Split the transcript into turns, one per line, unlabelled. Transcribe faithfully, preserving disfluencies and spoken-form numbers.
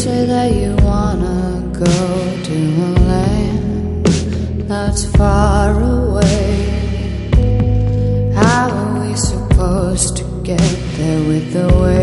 say that you wanna go to a land that's far away. How are we supposed to get there with the way